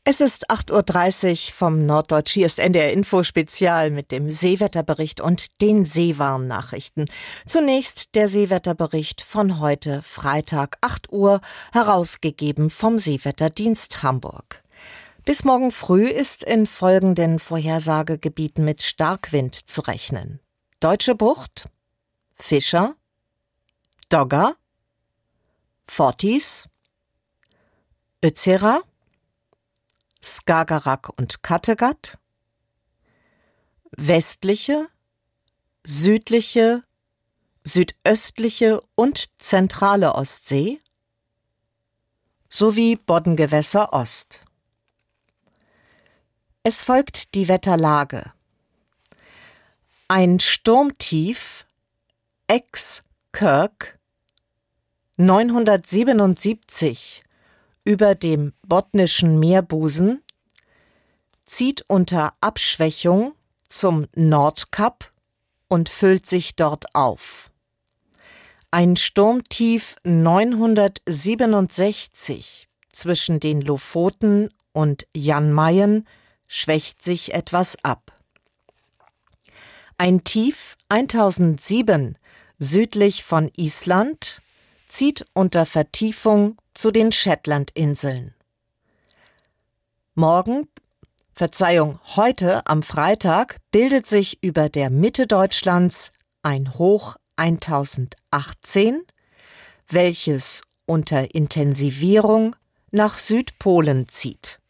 Es ist 8:30 Uhr vom Norddeutsch. Hier ist NDR Info Spezial mit dem Seewetterbericht und den Seewarnnachrichten. Zunächst der Seewetterbericht von heute, Freitag, 8 Uhr, herausgegeben vom Seewetterdienst Hamburg. Bis morgen früh ist in folgenden Vorhersagegebieten mit Starkwind zu rechnen: Deutsche Bucht, Fischer, Dogger, Forties, Ötzera, Skagerrak und Kattegat, westliche, südliche, südöstliche und zentrale Ostsee sowie Boddengewässer Ost. Es folgt die Wetterlage. Ein Sturmtief ex-Kirk 977 über dem Botnischen Meerbusen zieht unter Abschwächung zum Nordkap und füllt sich dort auf. Ein Sturmtief 967 zwischen den Lofoten und Jan Mayen schwächt sich etwas ab. Ein Tief 1007 südlich von Island zieht unter Vertiefung zu den Shetlandinseln. Heute am Freitag bildet sich über der Mitte Deutschlands ein Hoch 1018, welches unter Intensivierung nach Südpolen zieht.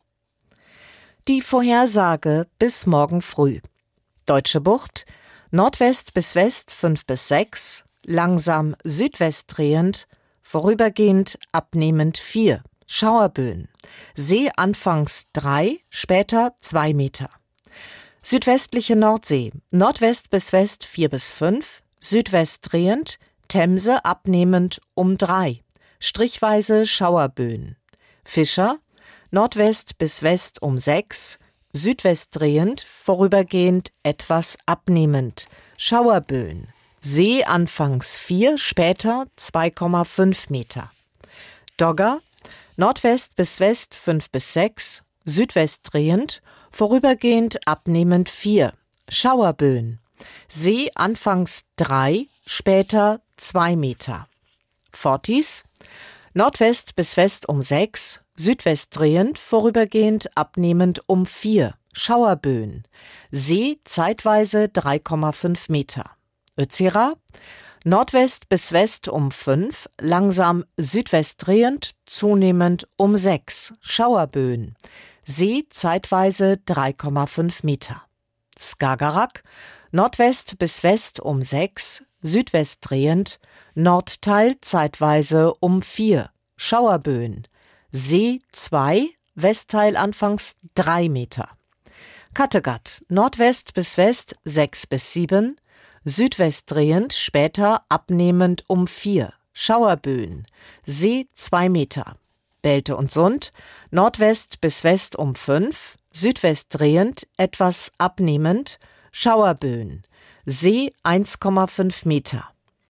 Die Vorhersage bis morgen früh: Deutsche Bucht, Nordwest bis West 5 bis 6, langsam südwest drehend, vorübergehend abnehmend 4, Schauerböen, See anfangs 3, später 2 Meter. Südwestliche Nordsee, Nordwest bis West 4 bis 5, südwest drehend, Themse abnehmend um 3, strichweise Schauerböen. Fischer, Nordwest bis West um 6, südwest drehend, vorübergehend etwas abnehmend, Schauerböen. See anfangs 4, später 2,5 Meter. Dogger, Nordwest bis West 5 bis 6, südwest drehend, vorübergehend abnehmend 4, Schauerböen. See anfangs 3, später 2 Meter. Forties, Nordwest bis West um 6, südwest drehend, vorübergehend abnehmend um 4, Schauerböen. See zeitweise 3,5 Meter. Ötzera, Nordwest bis West um 5, langsam südwest drehend, zunehmend um 6, Schauerböen. See zeitweise 3,5 Meter. Skagerrak, Nordwest bis West um 6, südwest drehend, Nordteil zeitweise um 4, Schauerböen. See 2, Westteil anfangs 3 Meter. Kattegat, Nordwest bis West 6 bis 7, südwest drehend, später abnehmend um 4, Schauerböen. See 2 Meter. Belte und Sund, Nordwest bis West um 5, südwest drehend, etwas abnehmend, Schauerböen. See 1,5 Meter.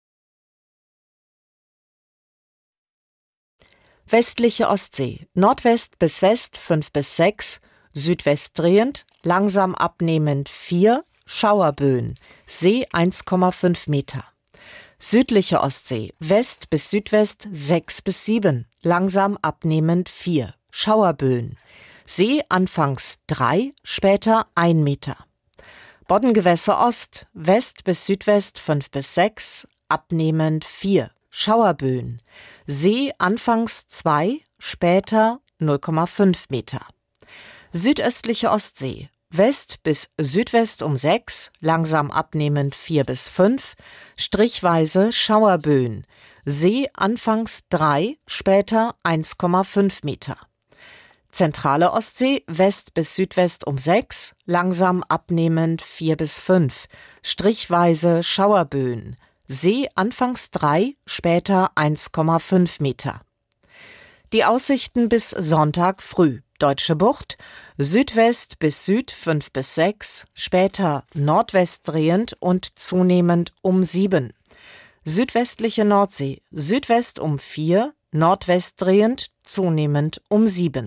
Westliche Ostsee, Nordwest bis West 5 bis 6, südwest drehend, langsam abnehmend 4, Schauerböen. See 1,5 Meter. Südliche Ostsee, West bis Südwest 6 bis 7, langsam abnehmend 4, Schauerböen. See anfangs 3, später 1 Meter. Boddengewässer Ost, West bis Südwest 5 bis 6, abnehmend 4, Schauerböen. See anfangs 2, später 0,5 Meter. Südöstliche Ostsee, West bis Südwest um 6, langsam abnehmend 4 bis 5, strichweise Schauerböen. See anfangs 3, später 1,5 Meter. Zentrale Ostsee, West bis Südwest um 6, langsam abnehmend 4 bis 5, strichweise Schauerböen. See anfangs 3, später 1,5 Meter. Die Aussichten bis Sonntag früh: Deutsche Bucht, Südwest bis Süd 5 bis 6, später Nordwest drehend und zunehmend um 7. Südwestliche Nordsee, Südwest um 4, Nordwest drehend, zunehmend um 7.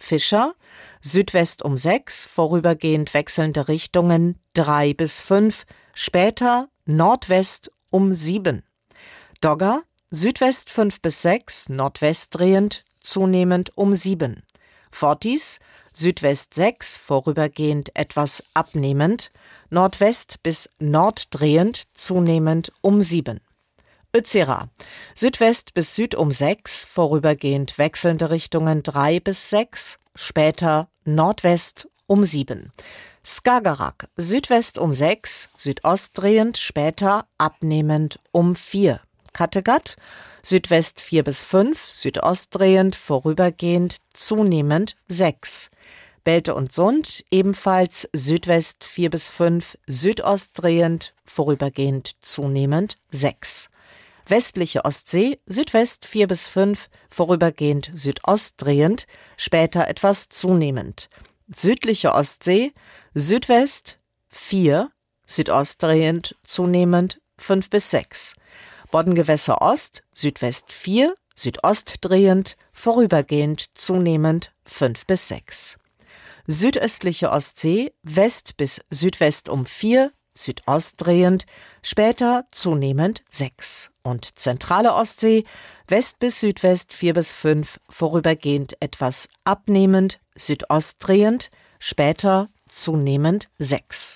Fischer, Südwest um 6, vorübergehend wechselnde Richtungen 3 bis 5, später Nordwest um 7. Dogger, Südwest 5 bis 6, Nordwest drehend, zunehmend um 7. Fortis, Südwest 6, vorübergehend etwas abnehmend, Nordwest bis Norddrehend, zunehmend um 7. Utsira, Südwest bis Süd um 6, vorübergehend wechselnde Richtungen 3 bis 6, später Nordwest um 7. Skagerrak, Südwest um 6, südostdrehend, später abnehmend um 4. Kattegat, Südwest 4 bis 5, südostdrehend, vorübergehend, zunehmend 6. Belte und Sund, ebenfalls Südwest 4 bis 5, südostdrehend, vorübergehend, zunehmend 6. Westliche Ostsee, Südwest 4 bis 5, vorübergehend südostdrehend, später etwas zunehmend. Südliche Ostsee, Südwest 4, südostdrehend, zunehmend 5 bis 6. Boddengewässer Ost, Südwest 4, südostdrehend, vorübergehend, zunehmend 5 bis 6. Südöstliche Ostsee, West bis Südwest um 4, südostdrehend, später zunehmend 6. Und zentrale Ostsee, West bis Südwest 4 bis 5, vorübergehend etwas abnehmend, südostdrehend, später zunehmend 6.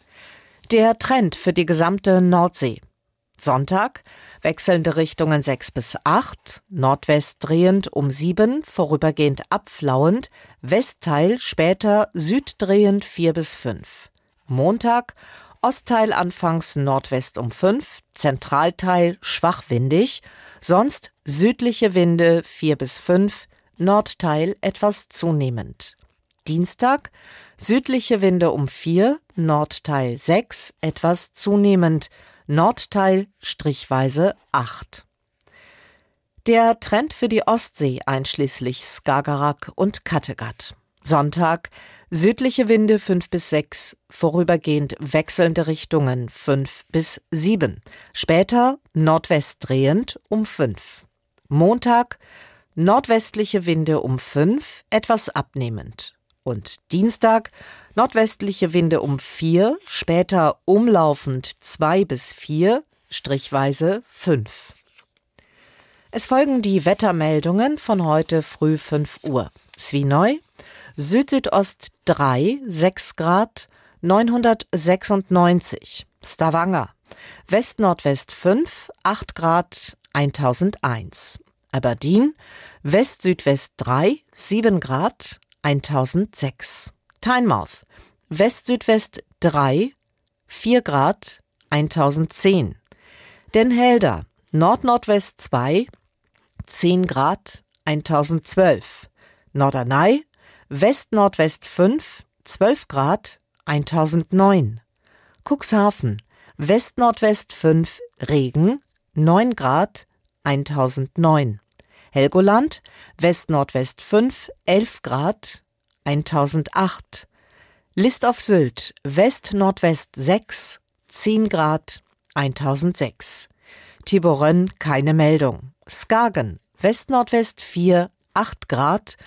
Der Trend für die gesamte Nordsee. Sonntag, wechselnde Richtungen 6 bis 8, Nordwest drehend um 7, vorübergehend abflauend, Westteil später süddrehend 4 bis 5. Montag, Ostteil anfangs Nordwest um 5, Zentralteil schwachwindig, sonst südliche Winde 4 bis 5, Nordteil etwas zunehmend. Dienstag, südliche Winde um 4, Nordteil 6, etwas zunehmend, Nordteil strichweise 8. Der Trend für die Ostsee einschließlich Skagerrak und Kattegat. Sonntag, südliche Winde 5 bis 6, vorübergehend wechselnde Richtungen 5 bis 7, später Nordwest drehend um 5. Montag, nordwestliche Winde um 5, etwas abnehmend. Und Dienstag, nordwestliche Winde um 4, später umlaufend 2 bis 4, strichweise 5. Es folgen die Wettermeldungen von heute früh 5 Uhr. Svinøy, Süd-Südost 3, 6 Grad, 996. Stavanger, West-Nordwest 5, 8 Grad, 1001. Aberdeen, West-Südwest 3, 7 Grad, 1006. Tynemouth, West-Südwest 3, 4 Grad, 1010. Den Helder, Nord-Nordwest 2, 10 Grad, 1012. Norderney, West-Nordwest 5, 12 Grad, 1009. Cuxhaven, West-Nordwest 5, Regen, 9 Grad, 1009. Helgoland, West-Nordwest 5, 11 Grad, 1008. List auf Sylt, West-Nordwest 6, 10 Grad, 1006. Tiborön, keine Meldung. Skagen, West-Nordwest 4, 8 Grad,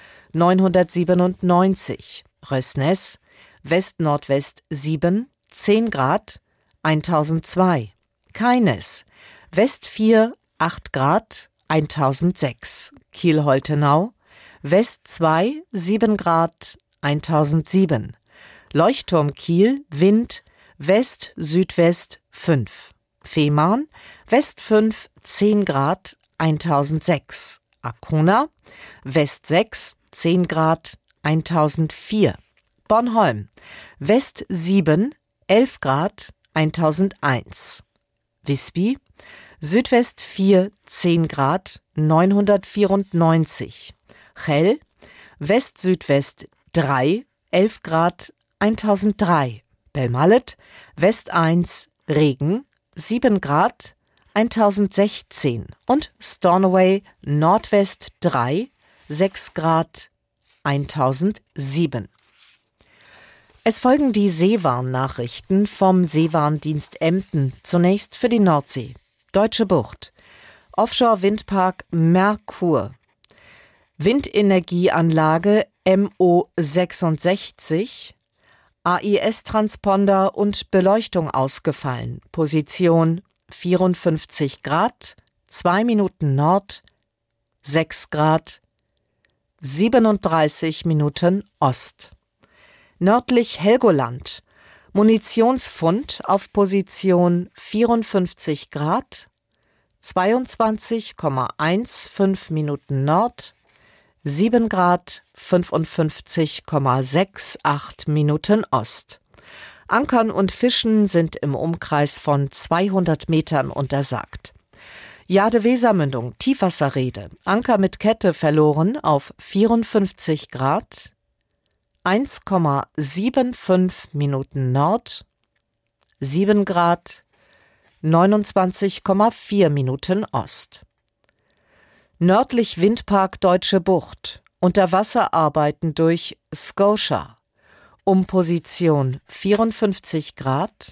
997. Røsnes, West-Nordwest 7, 10 Grad, 1002. Keines, West 4, 8 Grad, 1006. Kiel-Holtenau, West 2, 7 Grad, 1007. Leuchtturm Kiel, Wind, West-Südwest 5. Fehmarn, West 5, 10 Grad, 1006. Arkona, West 6, 10 Grad, 1004. Bornholm, West 7, 11 Grad, 1001. Visby, Südwest 4, 10 Grad, 994. Chell, West-Südwest 3, 11 Grad, 1003. Belmallet, West 1, Regen, 7 Grad, 1016. Und Stornoway, Nordwest 3, 6 Grad, 1007. Es folgen die Seewarnnachrichten vom Seewarndienst Emden, zunächst für die Nordsee. Deutsche Bucht. Offshore-Windpark Merkur. Windenergieanlage MO66, AIS-Transponder und Beleuchtung ausgefallen. Position 54 Grad, 2 Minuten Nord, 6 Grad, 37 Minuten Ost. Nördlich Helgoland, Munitionsfund auf Position 54 Grad, 22,15 Minuten Nord, 7 Grad, 55,68 Minuten Ost. Ankern und Fischen sind im Umkreis von 200 Metern untersagt. Jade-Wesermündung, Tiefwasserrede, Anker mit Kette verloren auf 54 Grad, 1,75 Minuten Nord, 7 Grad, 29,4 Minuten Ost. Nördlich Windpark Deutsche Bucht, Unterwasserarbeiten durch Scotia, um Position 54 Grad,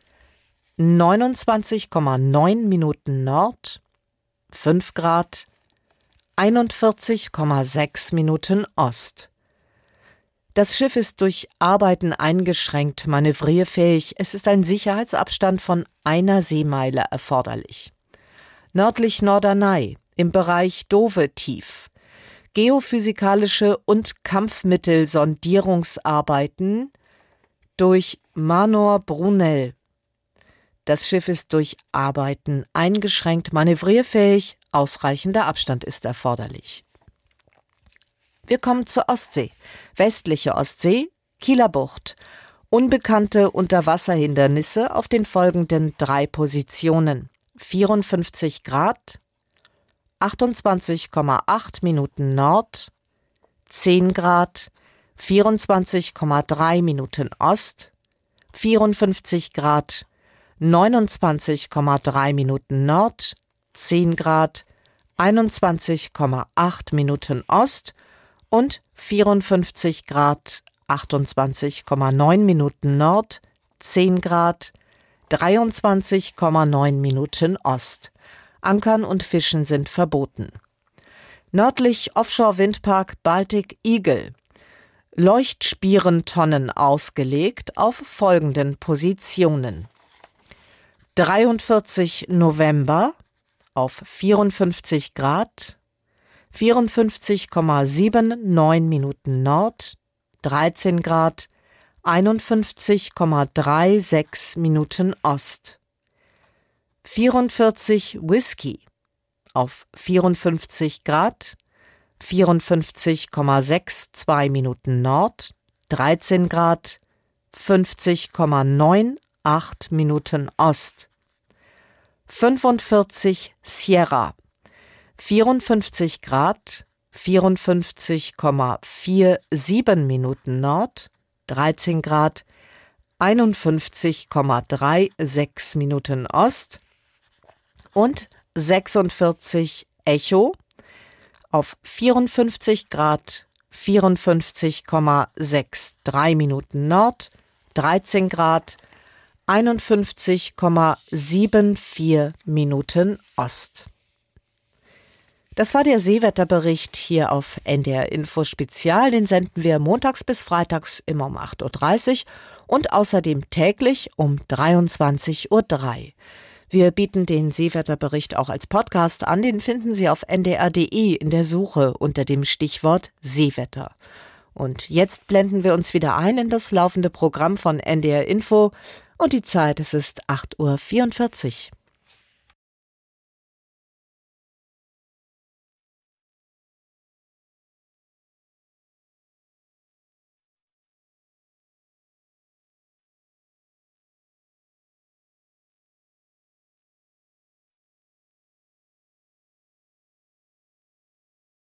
29,9 Minuten Nord, 5 Grad, 41,6 Minuten Ost. Das Schiff ist durch Arbeiten eingeschränkt manövrierfähig. Es ist ein Sicherheitsabstand von 1 Seemeile erforderlich. Nördlich Norderney, im Bereich Dove-Tief. Geophysikalische und Kampfmittelsondierungsarbeiten durch Manor Brunel. Das Schiff ist durch Arbeiten eingeschränkt manövrierfähig. Ausreichender Abstand ist erforderlich. Wir kommen zur Ostsee. Westliche Ostsee, Kieler Bucht. Unbekannte Unterwasserhindernisse auf den folgenden 3 Positionen. 54 Grad, 28,8 Minuten Nord, 10 Grad, 24,3 Minuten Ost, 54 Grad, 29,3 Minuten Nord, 10 Grad, 21,8 Minuten Ost und 54 Grad, 28,9 Minuten Nord, 10 Grad, 23,9 Minuten Ost. Ankern und Fischen sind verboten. Nördlich Offshore-Windpark Baltic Eagle. Leuchtspierentonnen ausgelegt auf folgenden Positionen. 43 November auf 54 Grad, 54,79 Minuten Nord, 13 Grad, 51,36 Minuten Ost. 44 Whisky auf 54 Grad, 54,62 Minuten Nord, 13 Grad, 50,98 Minuten Ost. 45 Sierra, 54 Grad, 54,47 Minuten Nord, 13 Grad, 51,36 Minuten Ost und 46 Echo auf 54 Grad, 54,63 Minuten Nord, 13 Grad, 51,74 Minuten Ost. Das war der Seewetterbericht hier auf NDR Info Spezial. Den senden wir montags bis freitags immer um 8.30 Uhr und außerdem täglich um 23.03 Uhr. Wir bieten den Seewetterbericht auch als Podcast an. Den finden Sie auf ndr.de in der Suche unter dem Stichwort Seewetter. Und jetzt blenden wir uns wieder ein in das laufende Programm von NDR Info. Und die Zeit, es ist 8.44 Uhr.